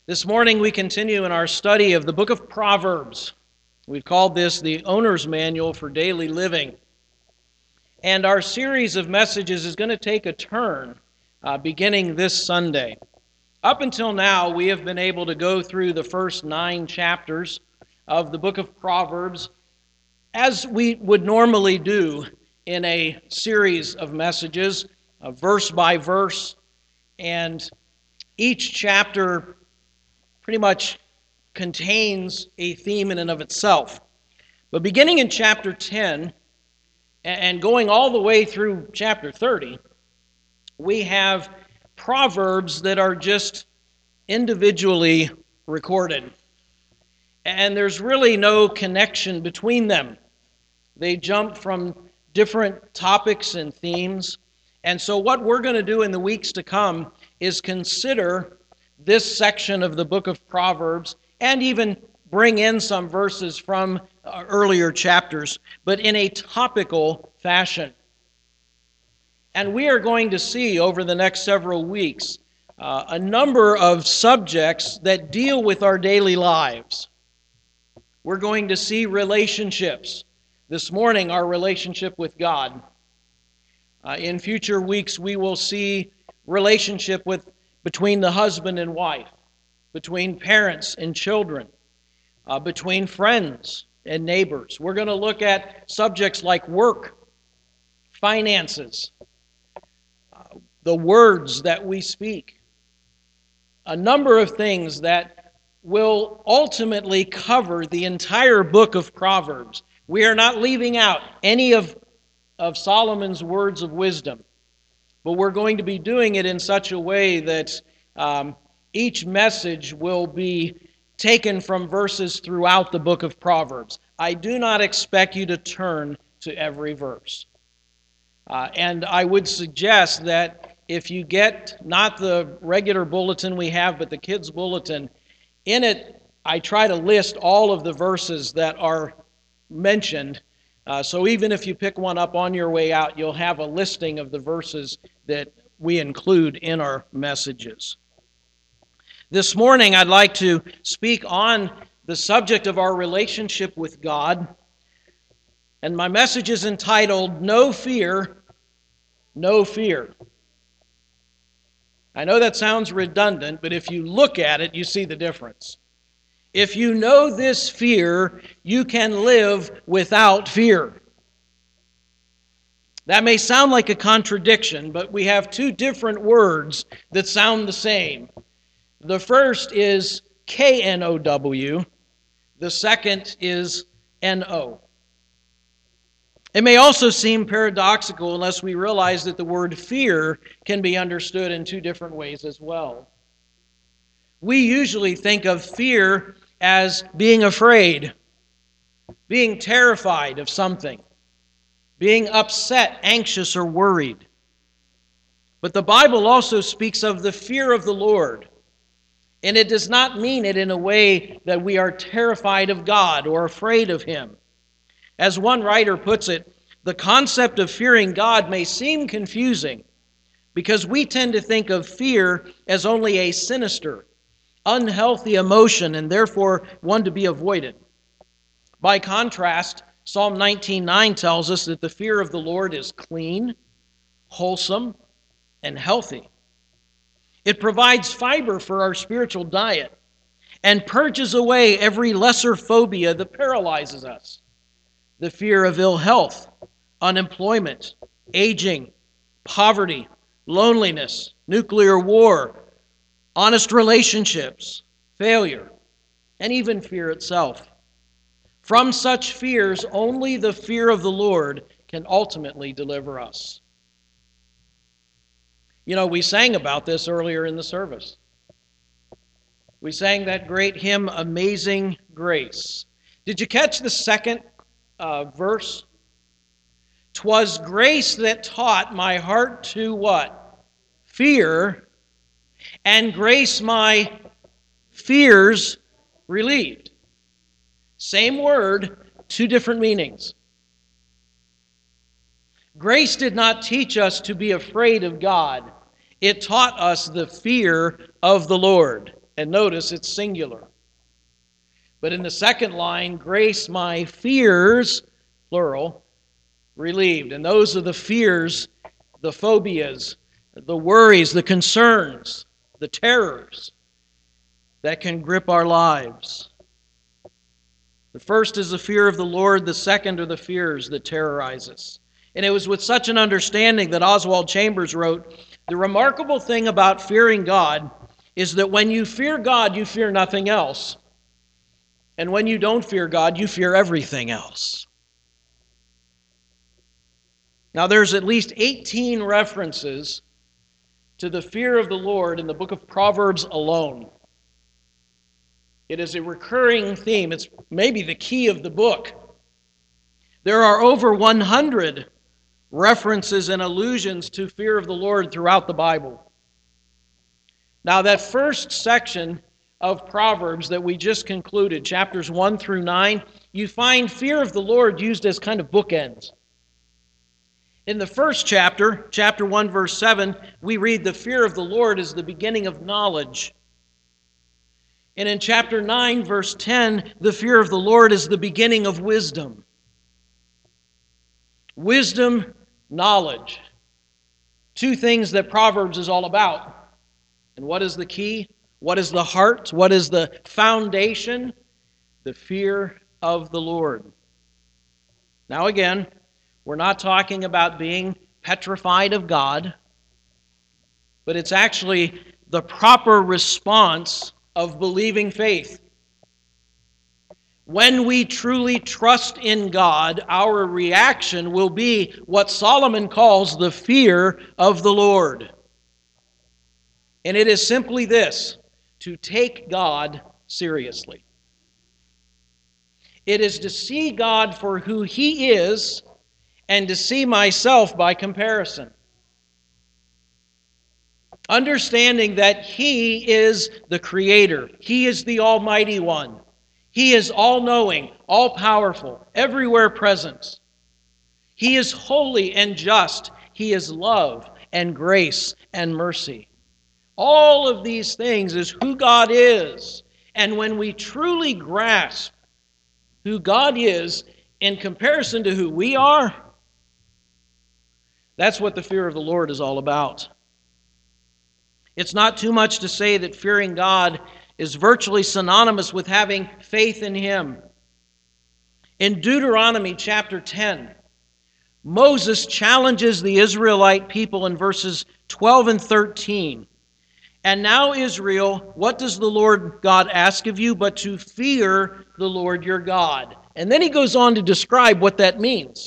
This morning we continue in our study of the book of Proverbs. We've called this the Owner's Manual for Daily Living. And our series of messages is going to take a turn beginning this Sunday. Up until now, we have been able to go through the first 9 chapters of the book of Proverbs as we would normally do in a series of messages, verse by verse, and each chapter pretty much contains a theme in and of itself. But beginning in chapter 10 and going all the way through chapter 30, we have proverbs that are just individually recorded. And there's really no connection between them. They jump from different topics and themes. And so what we're going to do in the weeks to come is consider this section of the book of Proverbs and even bring in some verses from earlier chapters, but in a topical fashion. And we are going to see over the next several weeks a number of subjects that deal with our daily lives. We're going to see relationships. This morning, our relationship with God. In future weeks, we will see relationship between the husband and wife, between parents and children, between friends and neighbors. We're going to look at subjects like work, finances, the words that we speak, a number of things that will ultimately cover the entire book of Proverbs. We are not leaving out any of Solomon's words of wisdom, but we're going to be doing it in such a way that each message will be taken from verses throughout the book of Proverbs. I do not expect you to turn to every verse. And I would suggest that if you get not the regular bulletin we have, but the kids' bulletin, in it I try to list all of the verses that are mentioned. So even if you pick one up on your way out, you'll have a listing of the verses that we include in our messages. This morning, I'd like to speak on the subject of our relationship with God. And my message is entitled, No Fear, No Fear. I know that sounds redundant, but if you look at it, you see the difference. If you know this fear, you can live without fear. That may sound like a contradiction, but we have 2 different words that sound the same. The first is K-N-O-W. The second is N-O. It may also seem paradoxical unless we realize that the word fear can be understood in 2 different ways as well. We usually think of fear as being afraid, being terrified of something, being upset, anxious, or worried. But the Bible also speaks of the fear of the Lord. And it does not mean it in a way that we are terrified of God or afraid of Him. As one writer puts it, the concept of fearing God may seem confusing because we tend to think of fear as only a sinister, unhealthy emotion and therefore one to be avoided. By contrast, Psalm 19:9 tells us that the fear of the Lord is clean, wholesome, and healthy. It provides fiber for our spiritual diet and purges away every lesser phobia that paralyzes us. The fear of ill health, unemployment, aging, poverty, loneliness, nuclear war, honest relationships, failure, and even fear itself. From such fears, only the fear of the Lord can ultimately deliver us. You know, we sang about this earlier in the service. We sang that great hymn, Amazing Grace. Did you catch the second verse? 'Twas grace that taught my heart to what? Fear, and grace my fears relieved. Same word, 2 different meanings. Grace did not teach us to be afraid of God. It taught us the fear of the Lord. And notice it's singular. But in the second line, grace my fears, plural, relieved. And those are the fears, the phobias, the worries, the concerns, the terrors that can grip our lives. The first is the fear of the Lord. The second are the fears that terrorize us. And it was with such an understanding that Oswald Chambers wrote, the remarkable thing about fearing God is that when you fear God, you fear nothing else. And when you don't fear God, you fear everything else. Now, there's at least 18 references to the fear of the Lord in the book of Proverbs alone. It is a recurring theme. It's maybe the key of the book. There are over 100 references and allusions to fear of the Lord throughout the Bible. Now, that first section of Proverbs that we just concluded, chapters 1 through 9, you find fear of the Lord used as kind of bookends. In the first chapter, chapter 1, verse 7, we read the fear of the Lord is the beginning of knowledge. And in chapter 9, verse 10, the fear of the Lord is the beginning of wisdom. Wisdom, knowledge. Two things that Proverbs is all about. And what is the key? What is the heart? What is the foundation? The fear of the Lord. Now again, we're not talking about being petrified of God, but it's actually the proper response of believing faith. When we truly trust in God, our reaction will be what Solomon calls the fear of the Lord. And it is simply this, to take God seriously. It is to see God for who He is and to see myself by comparison. Understanding that He is the Creator. He is the Almighty One. He is all-knowing, all-powerful, everywhere present. He is holy and just. He is love and grace and mercy. All of these things is who God is. And when we truly grasp who God is in comparison to who we are, that's what the fear of the Lord is all about. It's not too much to say that fearing God is virtually synonymous with having faith in Him. In Deuteronomy chapter 10, Moses challenges the Israelite people in verses 12 and 13. And now, Israel, what does the Lord God ask of you but to fear the Lord your God? And then he goes on to describe what that means.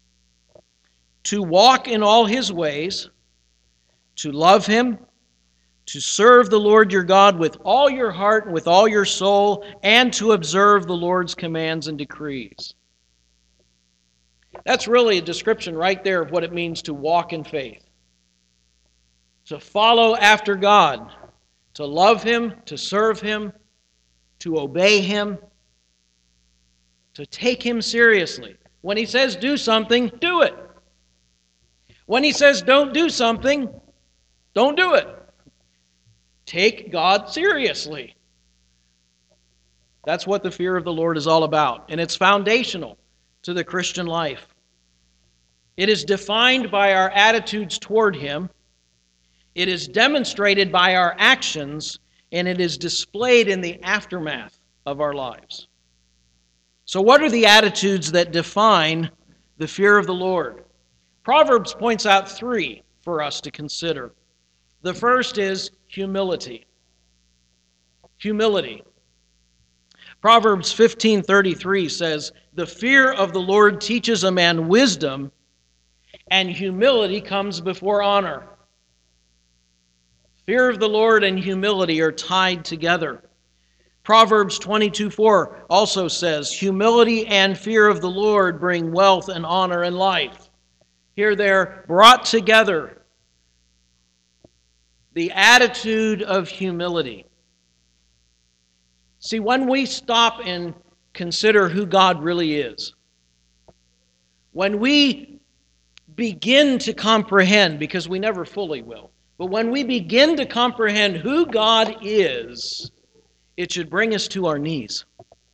To walk in all His ways, to love Him, to serve the Lord your God with all your heart and with all your soul, and to observe the Lord's commands and decrees. That's really a description right there of what it means to walk in faith. To follow after God, to love Him, to serve Him, to obey Him, to take Him seriously. When He says do something, do it. When He says don't do something, don't do it. Take God seriously. That's what the fear of the Lord is all about, and it's foundational to the Christian life. It is defined by our attitudes toward Him. It is demonstrated by our actions, and it is displayed in the aftermath of our lives. So what are the attitudes that define the fear of the Lord? Proverbs points out three for us to consider. The first is humility. Humility. Proverbs 15:33 says, "The fear of the Lord teaches a man wisdom, and humility comes before honor." Fear of the Lord and humility are tied together. Proverbs 22:4 also says, "Humility and fear of the Lord bring wealth and honor and life." Here they're brought together. The attitude of humility. See, when we stop and consider who God really is, when we begin to comprehend, because we never fully will, but when we begin to comprehend who God is, it should bring us to our knees.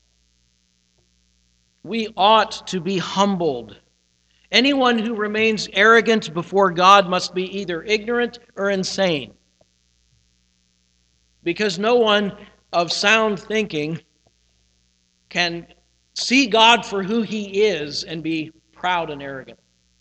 We ought to be humbled. Anyone who remains arrogant before God must be either ignorant or insane, because no one of sound thinking can see God for who He is and be proud and arrogant.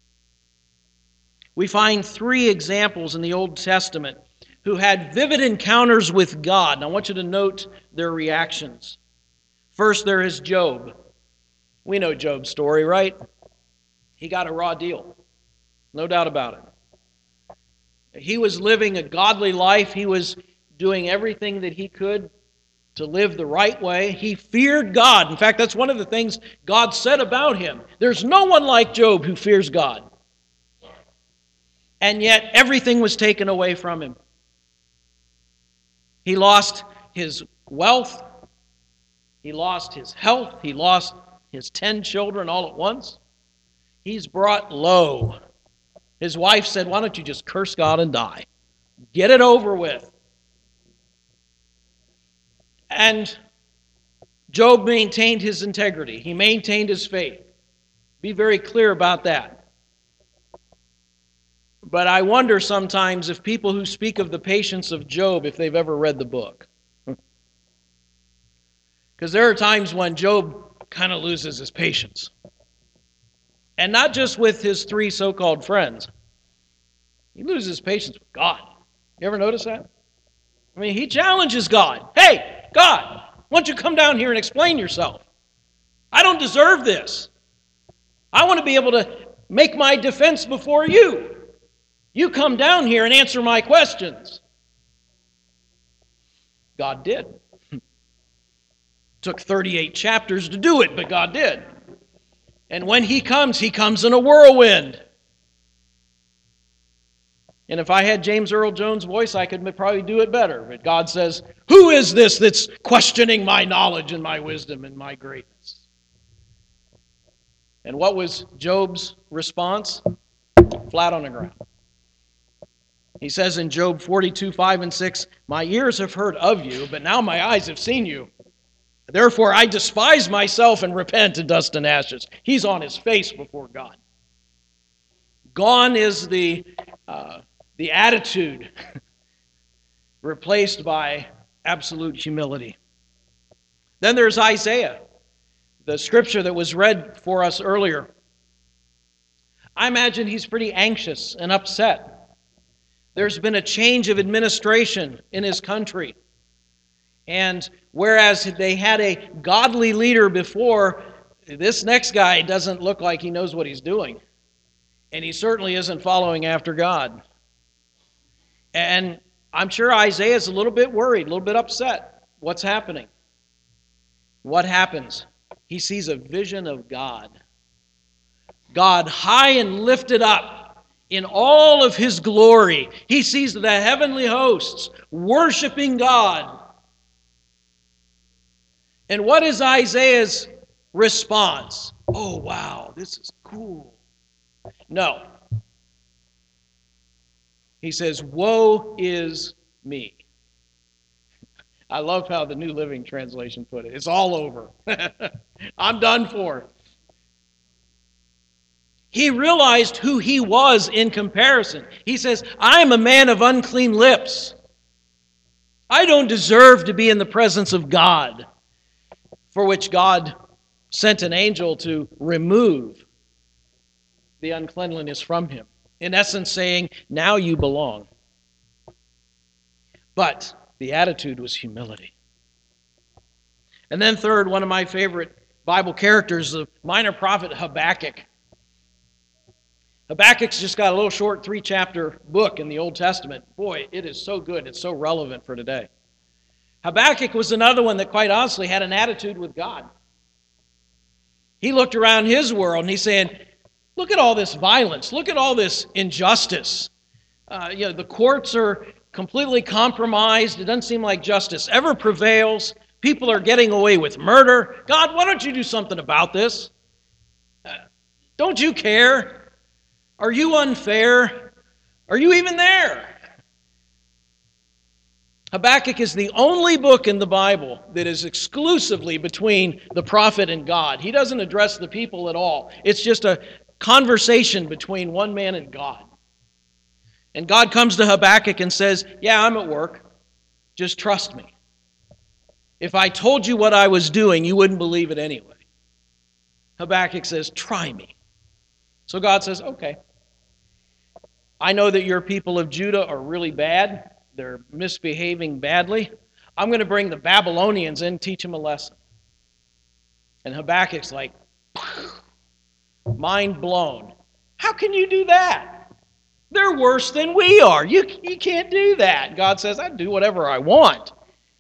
We find 3 examples in the Old Testament who had vivid encounters with God. And I want you to note their reactions. First, there is Job. We know Job's story, right? He got a raw deal. No doubt about it. He was living a godly life. He was doing everything that he could to live the right way. He feared God. In fact, that's one of the things God said about him. There's no one like Job who fears God. And yet, everything was taken away from him. He lost his wealth. He lost his health. He lost his 10 children all at once. He's brought low. His wife said, "Why don't you just curse God and die? Get it over with." And Job maintained his integrity. He maintained his faith. Be very clear about that. But I wonder sometimes if people who speak of the patience of Job, if they've ever read the book. Because there are times when Job kind of loses his patience. And not just with his 3 so-called friends. He loses patience with God. You ever notice that? I mean, he challenges God. "Hey, God, why don't you come down here and explain yourself? I don't deserve this. I want to be able to make my defense before you. You come down here and answer my questions." God did. Took 38 chapters to do it, but God did. And when He comes in a whirlwind. And if I had James Earl Jones' voice, I could probably do it better. But God says, "Who is this that's questioning my knowledge and my wisdom and my greatness?" And what was Job's response? Flat on the ground. He says in Job 42:5-6, "My ears have heard of you, but now my eyes have seen you. Therefore I despise myself and repent in dust and ashes." He's on his face before God. Gone is the attitude, replaced by absolute humility. Then there's Isaiah, the scripture that was read for us earlier. I imagine he's pretty anxious and upset. There's been a change of administration in his country. And whereas they had a godly leader before, this next guy doesn't look like he knows what he's doing. And he certainly isn't following after God. And I'm sure Isaiah's a little bit worried, a little bit upset. What's happening? What happens? He sees a vision of God. God high and lifted up in all of His glory. He sees the heavenly hosts worshiping God. And what is Isaiah's response? "Oh, wow, this is cool." No. He says, "Woe is me." I love how the New Living Translation put it. It's all over. I'm done for. He realized who he was in comparison. He says, "I'm a man of unclean lips. I don't deserve to be in the presence of God," for which God sent an angel to remove the uncleanliness from him. In essence saying, now you belong. But the attitude was humility. And then third, one of my favorite Bible characters, the minor prophet Habakkuk. Habakkuk's just got a little short 3-chapter book in the Old Testament. Boy, it is so good. It's so relevant for today. Habakkuk was another one that quite honestly had an attitude with God. He looked around his world and he's saying, look at all this violence. Look at all this injustice. The courts are completely compromised. It doesn't seem like justice ever prevails. People are getting away with murder. God, why don't you do something about this? Don't you care? Are you unfair? Are you even there? Habakkuk is the only book in the Bible that is exclusively between the prophet and God. He doesn't address the people at all. It's just a conversation between one man and God. And God comes to Habakkuk and says, yeah, I'm at work. Just trust me. If I told you what I was doing, you wouldn't believe it anyway. Habakkuk says, try me. So God says, okay. I know that your people of Judah are really bad. They're misbehaving badly. I'm going to bring the Babylonians in and teach them a lesson. And Habakkuk's like, mind blown. How can you do that? They're worse than we are. You can't do that. God says, I do whatever I want.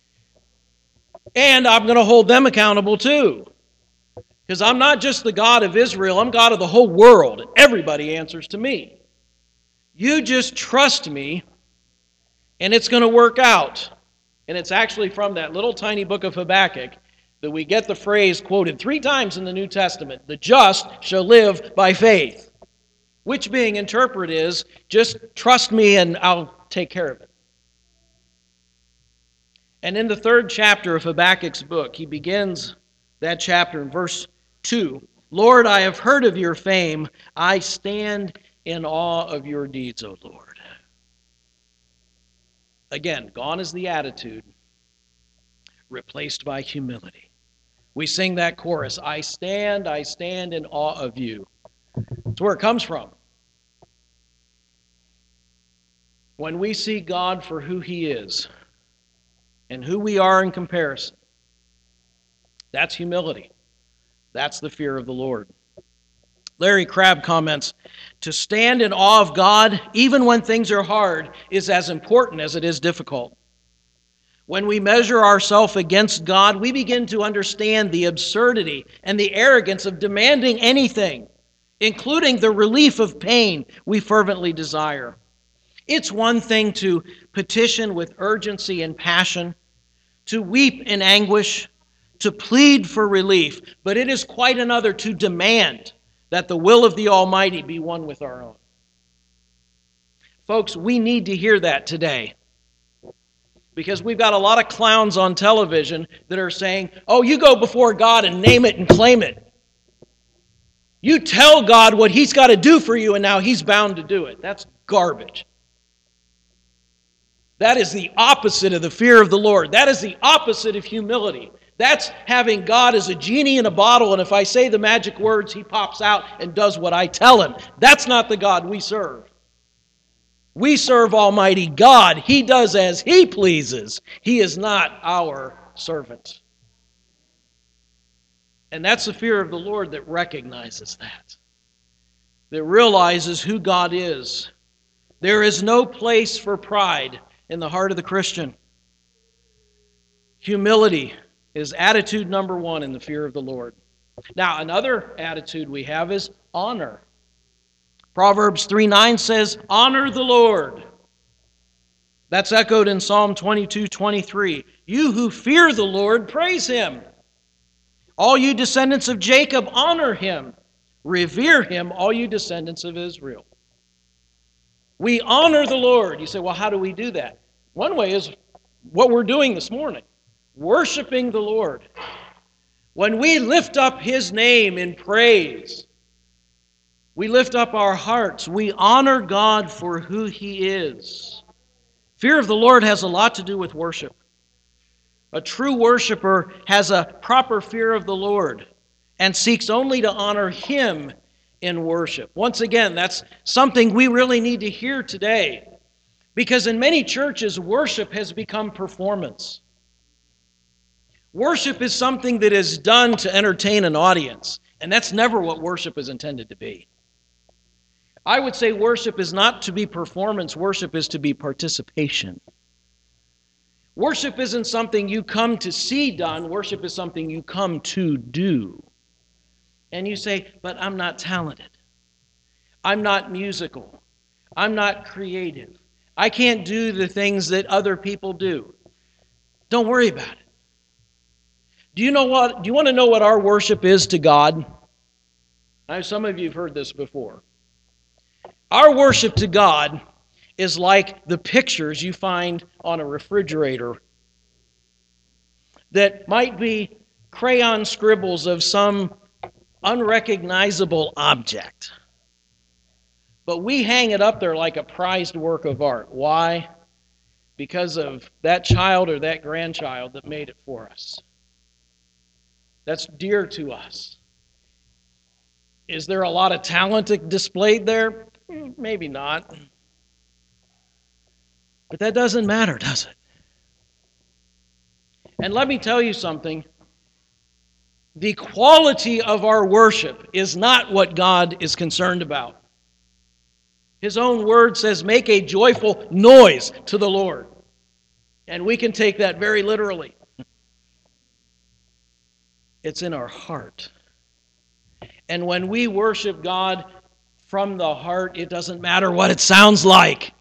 And I'm going to hold them accountable too. Because I'm not just the God of Israel, I'm God of the whole world. And everybody answers to me. You just trust me, and it's going to work out. And it's actually from that little tiny book of Habakkuk that we get the phrase quoted 3 times in the New Testament, the just shall live by faith. Which being interpreted is, just trust me and I'll take care of it. And in the 3rd chapter of Habakkuk's book, he begins that chapter in verse 2. Lord, I have heard of your fame. I stand in awe of your deeds, O Lord. Again, gone is the attitude, replaced by humility. We sing that chorus, I stand in awe of you. That's where it comes from. When we see God for who He is and who we are in comparison, that's humility. That's the fear of the Lord. Larry Crabb comments, to stand in awe of God, even when things are hard, is as important as it is difficult. When we measure ourselves against God, we begin to understand the absurdity and the arrogance of demanding anything, including the relief of pain we fervently desire. It's one thing to petition with urgency and passion, to weep in anguish, to plead for relief, but it is quite another to demand that the will of the Almighty be one with our own. Folks, we need to hear that today, because we've got a lot of clowns on television that are saying, oh, you go before God and name it and claim it. You tell God what He's got to do for you, and now He's bound to do it. That's garbage. That is the opposite of the fear of the Lord. That is the opposite of humility. That's having God as a genie in a bottle, and if I say the magic words, He pops out and does what I tell Him. That's not the God we serve. We serve Almighty God. He does as He pleases. He is not our servant. And that's the fear of the Lord that recognizes that realizes who God is. There is no place for pride in the heart of the Christian. Humility is attitude number 1 in the fear of the Lord. Now, another attitude we have is honor. Proverbs 3:9 says, honor the Lord. That's echoed in Psalm 22:23. You who fear the Lord, praise Him. All you descendants of Jacob, honor Him. Revere Him, all you descendants of Israel. We honor the Lord. You say, well, how do we do that? One way is what we're doing this morning. Worshiping the Lord. When we lift up His name in praise, we lift up our hearts. We honor God for who He is. Fear of the Lord has a lot to do with worship. A true worshiper has a proper fear of the Lord and seeks only to honor Him in worship. Once again, that's something we really need to hear today, because in many churches, worship has become performance. Worship is something that is done to entertain an audience, and that's never what worship is intended to be. I would say worship is not to be performance, worship is to be participation. Worship isn't something you come to see done, worship is something you come to do. And you say, but I'm not talented. I'm not musical. I'm not creative. I can't do the things that other people do. Don't worry about it. Do you want to know what our worship is to God? Some of you have heard this before. Our worship to God is like the pictures you find on a refrigerator that might be crayon scribbles of some unrecognizable object. But we hang it up there like a prized work of art. Why? Because of that child or that grandchild that made it for us. That's dear to us. Is there a lot of talent displayed there? Maybe not. But that doesn't matter, does it? And let me tell you something. The quality of our worship is not what God is concerned about. His own word says, make a joyful noise to the Lord. And we can take that very literally. It's in our heart. And when we worship God from the heart, it doesn't matter what it sounds like.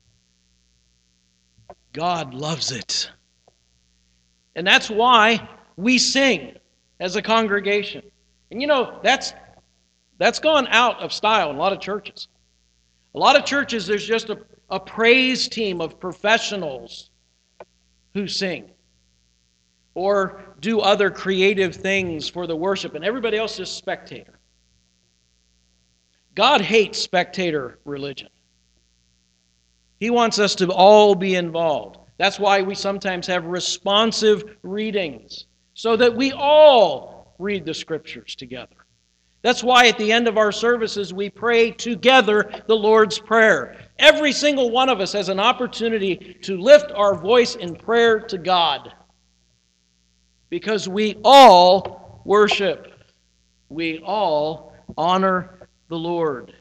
God loves it. And that's why we sing as a congregation. And you know, that's gone out of style in a lot of churches. A lot of churches, there's just a praise team of professionals who sing or do other creative things for the worship, and everybody else is spectator. God hates spectator religion. He wants us to all be involved. That's why we sometimes have responsive readings, so that we all read the Scriptures together. That's why at the end of our services we pray together the Lord's Prayer. Every single one of us has an opportunity to lift our voice in prayer to God. Because we all worship. We all honor the Lord.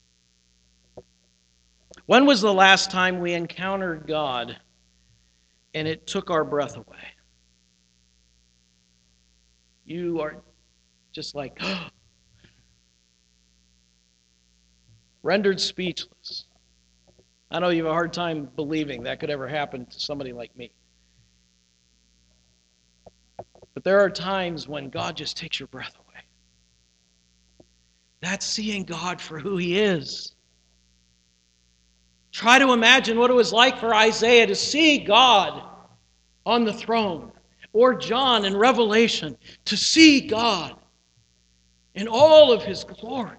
When was the last time we encountered God and it took our breath away? You are just like, rendered speechless. I know you have a hard time believing that could ever happen to somebody like me. But there are times when God just takes your breath away. That's seeing God for who He is. Try to imagine what it was like for Isaiah to see God on the throne, or John in Revelation to see God in all of His glory.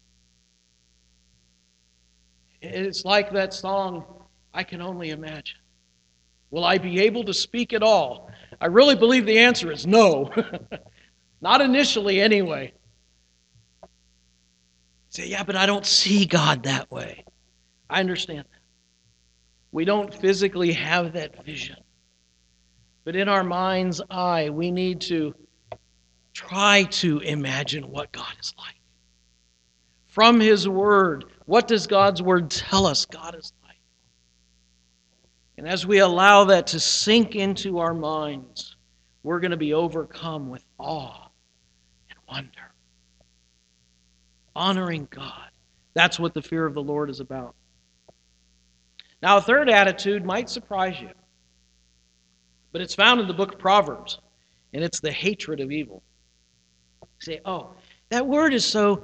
It's like that song, I Can Only Imagine. Will I be able to speak at all? I really believe the answer is no. Not initially anyway. Say, yeah, but I don't see God that way. I understand that. We don't physically have that vision. But in our mind's eye, we need to try to imagine what God is like. From His Word, what does God's Word tell us God is like? And as we allow that to sink into our minds, we're going to be overcome with awe and wonder. Honoring God. That's what the fear of the Lord is about. Now, a third attitude might surprise you, but it's found in the book of Proverbs, and it's the hatred of evil. You say, oh, that word is so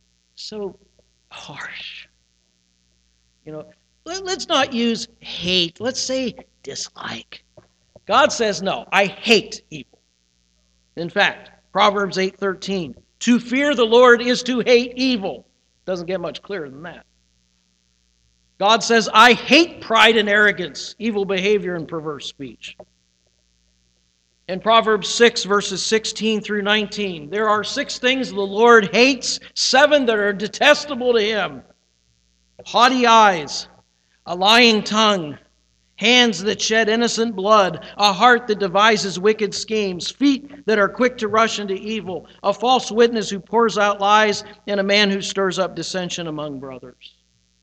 harsh. You know, let's not use hate. Let's say dislike. God says, no, I hate evil. In fact, Proverbs 8:13, to fear the Lord is to hate evil. Doesn't get much clearer than that. God says, I hate pride and arrogance, evil behavior and perverse speech. In Proverbs 6, verses 16 through 19, there are 6 things the Lord hates, 7 that are detestable to Him. Haughty eyes, a lying tongue, hands that shed innocent blood, a heart that devises wicked schemes, feet that are quick to rush into evil, a false witness who pours out lies, and a man who stirs up dissension among brothers.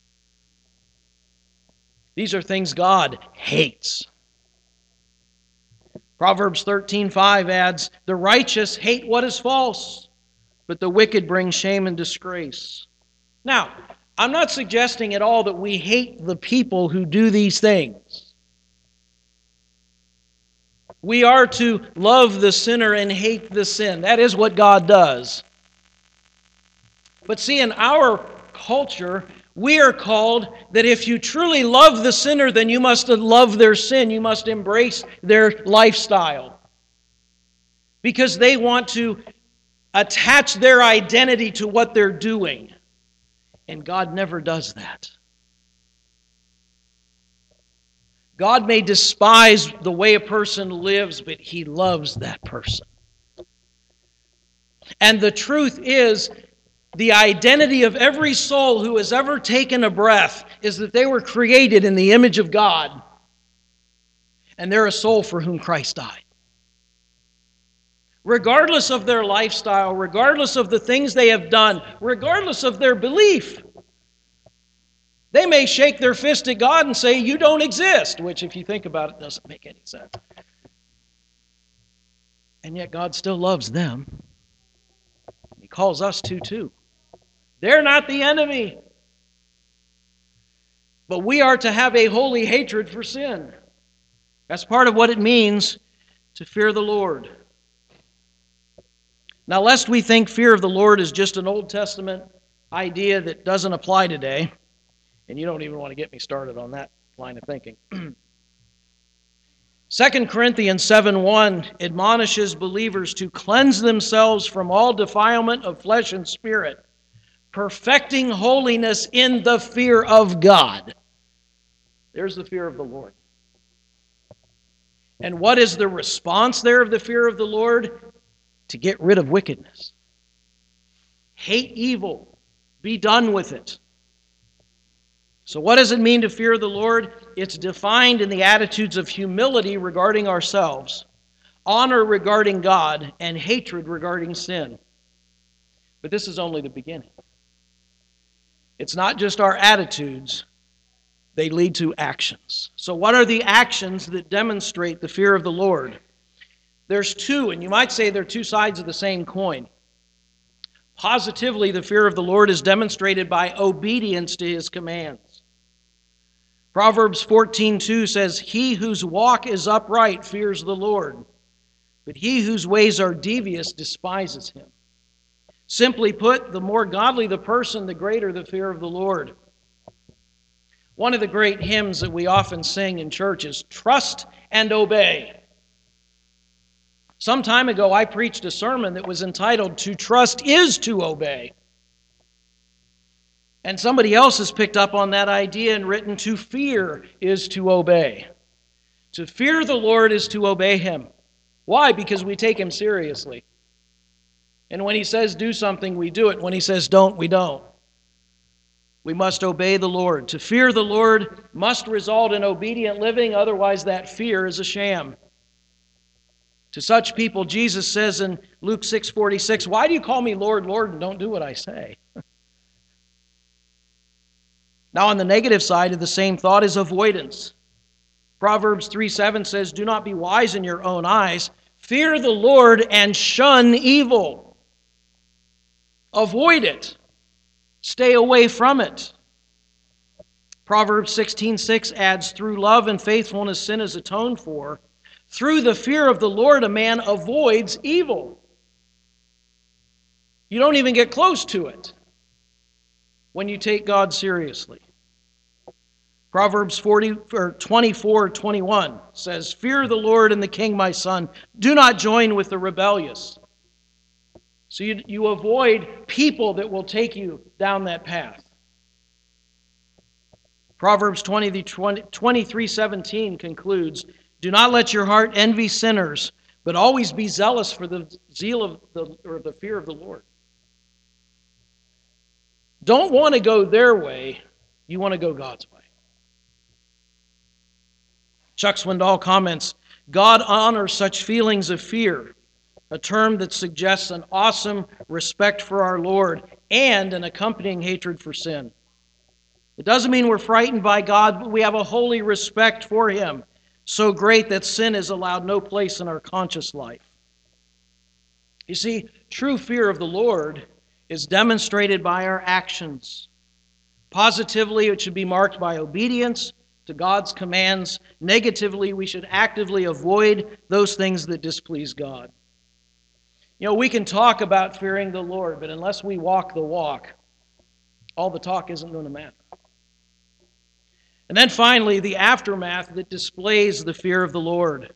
These are things God hates. Proverbs 13:5 adds, the righteous hate what is false, but the wicked bring shame and disgrace. Now, I'm not suggesting at all that we hate the people who do these things. We are to love the sinner and hate the sin. That is what God does. But see, in our culture, We are called that if you truly love the sinner, then you must love their sin. You must embrace their lifestyle. Because they want to attach their identity to what they're doing. And God never does that. God may despise the way a person lives, but He loves that person. And the truth is, the identity of every soul who has ever taken a breath is that they were created in the image of God. And they're a soul for whom Christ died. Regardless of their lifestyle, regardless of the things they have done, regardless of their belief, they may shake their fist at God and say, "You don't exist," which, if you think about it, doesn't make any sense. And yet God still loves them. He calls us to too. They're not the enemy. But we are to have a holy hatred for sin. That's part of what it means to fear the Lord. Now, lest we think fear of the Lord is just an Old Testament idea that doesn't apply today, and you don't even want to get me started on that line of thinking. 2 Corinthians 7:1 admonishes believers to cleanse themselves from all defilement of flesh and spirit, perfecting holiness in the fear of God. There's the fear of the Lord. And what is the response there of the fear of the Lord? To get rid of wickedness. Hate evil. Be done with it. So what does it mean to fear the Lord? It's defined in the attitudes of humility regarding ourselves, honor regarding God, and hatred regarding sin. But this is only the beginning. It's not just our attitudes. They lead to actions. So what are the actions that demonstrate the fear of the Lord? There's two, and you might say they're two sides of the same coin. Positively, the fear of the Lord is demonstrated by obedience to His commands. Proverbs 14:2 says, "He whose walk is upright fears the Lord, but he whose ways are devious despises Him." Simply put, the more godly the person, the greater the fear of the Lord. One of the great hymns that we often sing in church is "Trust and Obey." Some time ago, I preached a sermon that was entitled, "To Trust is to Obey." And somebody else has picked up on that idea and written, "To fear is to obey." To fear the Lord is to obey Him. Why? Because we take Him seriously. And when He says do something, we do it. When He says don't, we don't. We must obey the Lord. To fear the Lord must result in obedient living, otherwise that fear is a sham. To such people, Jesus says in Luke 6:46, "Why do you call me Lord, Lord, and don't do what I say?" Now, on the negative side of the same thought is avoidance. Proverbs 3:7 says, "Do not be wise in your own eyes. Fear the Lord and shun evil." Avoid it. Stay away from it. Proverbs 16:6 adds, "Through love and faithfulness sin is atoned for. Through the fear of the Lord a man avoids evil." You don't even get close to it when you take God seriously. Proverbs 24:21 says, "Fear the Lord and the king, my son. Do not join with the rebellious." So you avoid people that will take you down that path. Proverbs 23:17 concludes, "Do not let your heart envy sinners, but always be zealous for the zeal of the fear of the Lord." Don't want to go their way, you want to go God's way. Chuck Swindoll comments, "God honors such feelings of fear, a term that suggests an awesome respect for our Lord and an accompanying hatred for sin. It doesn't mean we're frightened by God, but we have a holy respect for Him, so great that sin is allowed no place in our conscious life." You see, true fear of the Lord is demonstrated by our actions. Positively, it should be marked by obedience to God's commands. Negatively, we should actively avoid those things that displease God. You know, we can talk about fearing the Lord, but unless we walk the walk, all the talk isn't going to matter. And then finally, the aftermath that displays the fear of the Lord.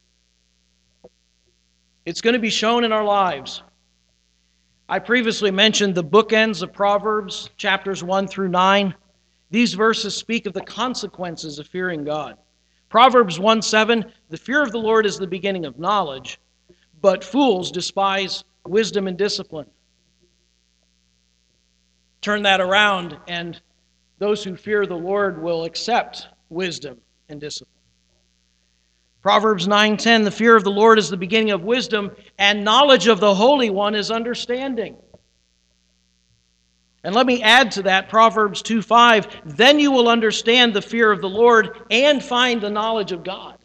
It's going to be shown in our lives. I previously mentioned the bookends of Proverbs, chapters 1 through 9. These verses speak of the consequences of fearing God. Proverbs 1:7, the fear of the Lord is the beginning of knowledge, but fools despise wisdom and discipline. Turn that around, and those who fear the Lord will accept wisdom and discipline. Proverbs 9:10, the fear of the Lord is the beginning of wisdom, and knowledge of the Holy One is understanding. And let me add to that, Proverbs 2:5, then you will understand the fear of the Lord and find the knowledge of God.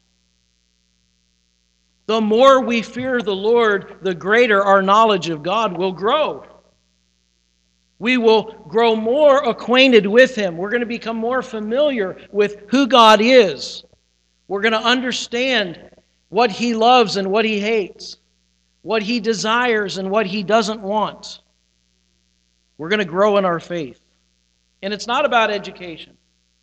The more we fear the Lord, the greater our knowledge of God will grow. We will grow more acquainted with Him. We're going to become more familiar with who God is. We're going to understand what He loves and what He hates, what He desires and what He doesn't want. We're going to grow in our faith. And it's not about education.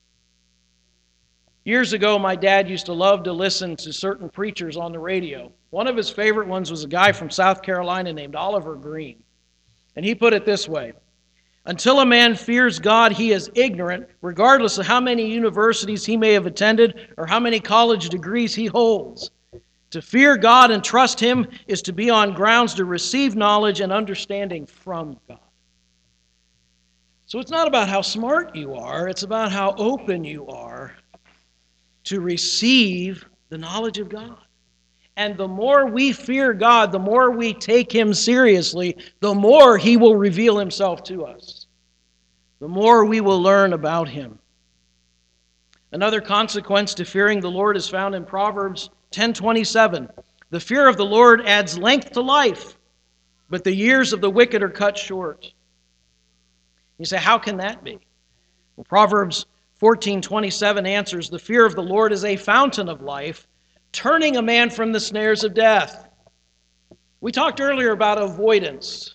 Years ago, my dad used to love to listen to certain preachers on the radio. One of his favorite ones was a guy from South Carolina named Oliver Green. And he put it this way: until a man fears God, he is ignorant, regardless of how many universities he may have attended or how many college degrees he holds. To fear God and trust Him is to be on grounds to receive knowledge and understanding from God. So it's not about how smart you are, it's about how open you are to receive the knowledge of God. And the more we fear God, the more we take Him seriously, the more He will reveal Himself to us. The more we will learn about Him. Another consequence to fearing the Lord is found in Proverbs 10:27. The fear of the Lord adds length to life, but the years of the wicked are cut short. You say, how can that be? Well, Proverbs 14:27 answers, the fear of the Lord is a fountain of life, turning a man from the snares of death. We talked earlier about avoidance.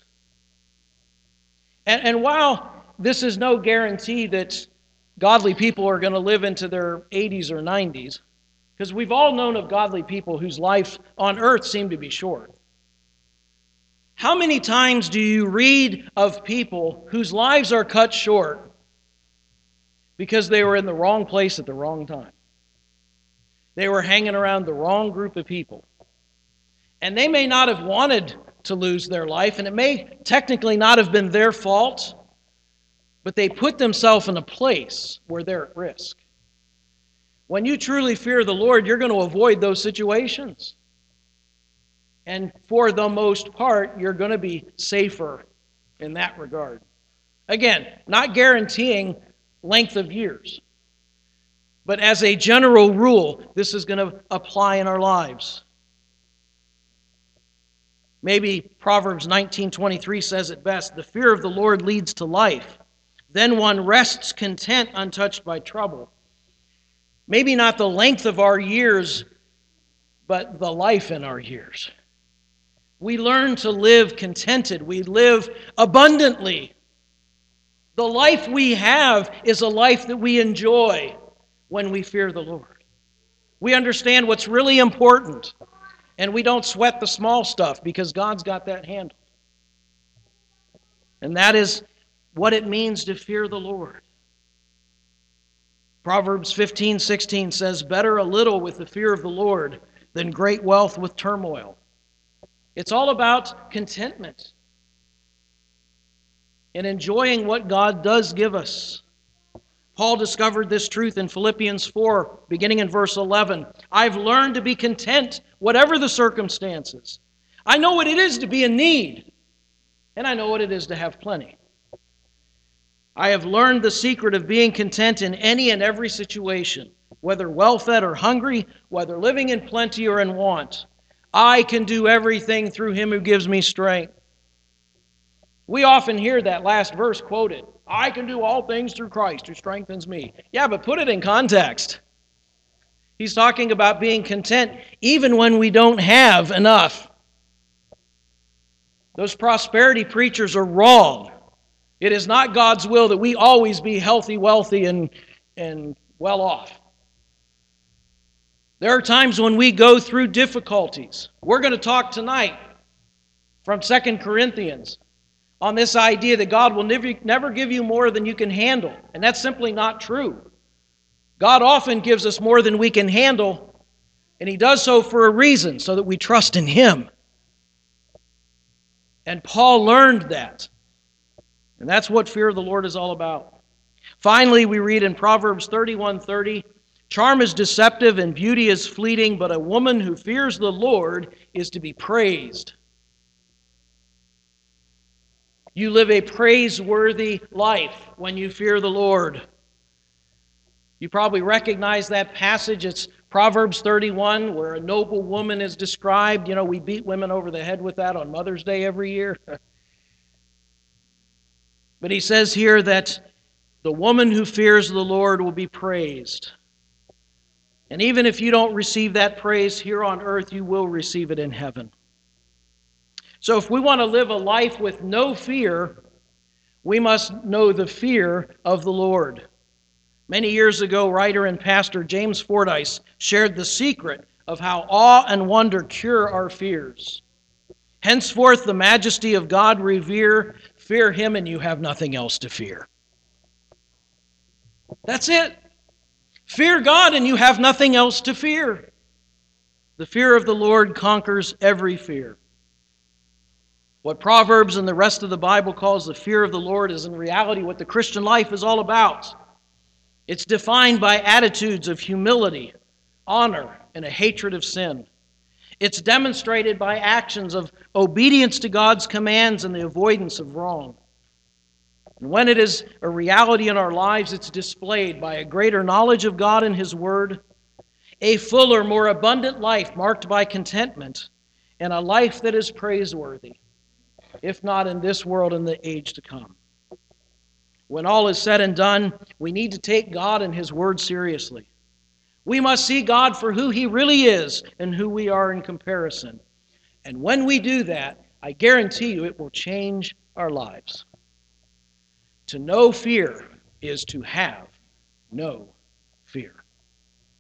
And while this is no guarantee that godly people are going to live into their 80s or 90s, because we've all known of godly people whose life on earth seemed to be short. How many times do you read of people whose lives are cut short because they were in the wrong place at the wrong time? They were hanging around the wrong group of people. And they may not have wanted to lose their life, and it may technically not have been their fault, but they put themselves in a place where they're at risk. When you truly fear the Lord, you're going to avoid those situations. And for the most part, you're going to be safer in that regard. Again, not guaranteeing length of years. But as a general rule, this is going to apply in our lives. Maybe Proverbs 19:23 says it best, the fear of the Lord leads to life. Then one rests content, untouched by trouble. Maybe not the length of our years, but the life in our years. We learn to live contented. We live abundantly. The life we have is a life that we enjoy when we fear the Lord. We understand what's really important, and we don't sweat the small stuff because God's got that handled. And that is what it means to fear the Lord. Proverbs 15:16 says, better a little with the fear of the Lord than great wealth with turmoil. It's all about contentment and enjoying what God does give us. Paul discovered this truth in Philippians 4, beginning in verse 11. I've learned to be content, whatever the circumstances. I know what it is to be in need, and I know what it is to have plenty. I have learned the secret of being content in any and every situation, whether well-fed or hungry, whether living in plenty or in want. I can do everything through Him who gives me strength. We often hear that last verse quoted. I can do all things through Christ who strengthens me. Yeah, but put it in context. He's talking about being content even when we don't have enough. Those prosperity preachers are wrong. It is not God's will that we always be healthy, wealthy, and well off. There are times when we go through difficulties. We're going to talk tonight from 2 Corinthians on this idea that God will never give you more than you can handle. And that's simply not true. God often gives us more than we can handle, and He does so for a reason, so that we trust in Him. And Paul learned that. And that's what fear of the Lord is all about. Finally, we read in Proverbs 31:30, "Charm is deceptive and beauty is fleeting, but a woman who fears the Lord is to be praised." You live a praiseworthy life when you fear the Lord. You probably recognize that passage. It's Proverbs 31, where a noble woman is described. You know, we beat women over the head with that on Mother's Day every year. But he says here that the woman who fears the Lord will be praised. And even if you don't receive that praise here on earth, you will receive it in heaven. So if we want to live a life with no fear, we must know the fear of the Lord. Many years ago, writer and pastor James Fordyce shared the secret of how awe and wonder cure our fears. Henceforth, the majesty of God revere, fear Him, and you have nothing else to fear. That's it. Fear God, and you have nothing else to fear. The fear of the Lord conquers every fear. What Proverbs and the rest of the Bible calls the fear of the Lord is in reality what the Christian life is all about. It's defined by attitudes of humility, honor, and a hatred of sin. It's demonstrated by actions of obedience to God's commands and the avoidance of wrong. And when it is a reality in our lives, it's displayed by a greater knowledge of God and His Word, a fuller, more abundant life marked by contentment, and a life that is praiseworthy, if not in this world, in the age to come. When all is said and done, we need to take God and His Word seriously. We must see God for who He really is and who we are in comparison. And when we do that, I guarantee you it will change our lives. To know fear is to have no fear.